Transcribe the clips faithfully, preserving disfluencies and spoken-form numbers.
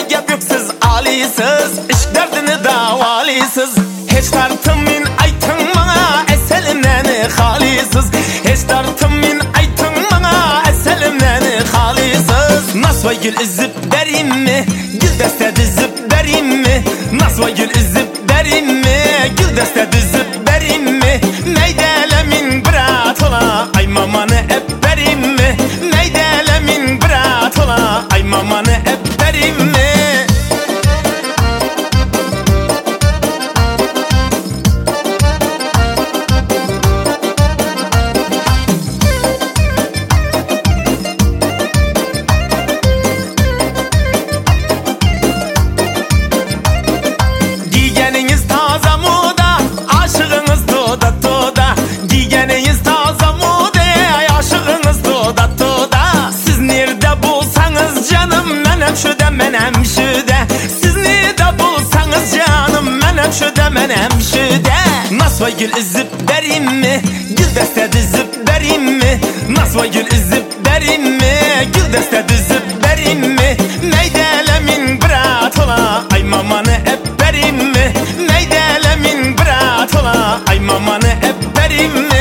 gap yok siz alisiz, iş derdini davalisiz. Hiç tartımın aytın bana eselimden halisiz. Hiç tartımın aytın bana eselimden halisiz. Nasva gül izip derim mi, gül deste dizip derim mi? Nasva gül izip derim mi, gül deste dizip derim mi? Neydelemin bırat ola, ay mamanı hep verim mi? Neydelemin bırat ola, ay mamanı hep verim mi? Giygeniniz taze moda, aşığınız toda toda. Giygeniniz taze moda, aşığınız toda toda. Siz nerede bulsanız canım, men hem şöde men hem şöde. Siz nerede bulsanız canım, men hem şöde men hem şöde. Nasva gül izip derim mi, gül deste dizip derim mi? Nasva gül izip derim mi, gül deste dizip derim mi? Neydelemin bırat ola, ay mamanı hep verim mi? Neydelemin bırat ola, ay mamanı hep verim mi?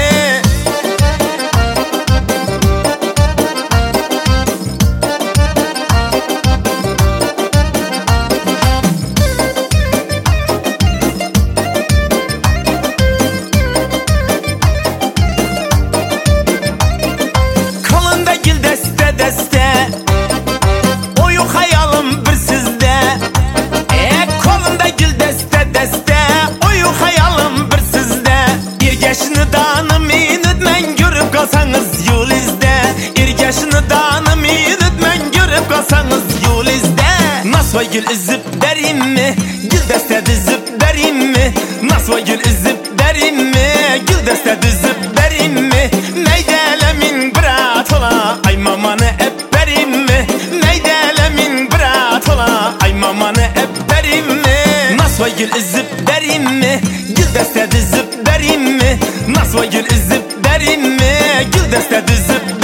Kolunda gül deste deste, oyu hayalım bir sizde. E kolunda gül deste deste, oyu hayalım bir sizde. İrgeşini danım initmen görüp kalsanız yol izde. İrgeşini danım initmen görüp kalsanız yol izde. Nasva gül izip derim mi, gül deste dizip derim mi? Nasva gül izip derim mi, gül deste dizip derim mi? Neydelemin bırat ola, ay mamanı hep verim mi? Neydelemin bırat ola, ay mamanı hep verim mi? Nasva gül izip derim mi, gül deste dizip derim mi? Nasva gül izip derim mi, gül deste dizip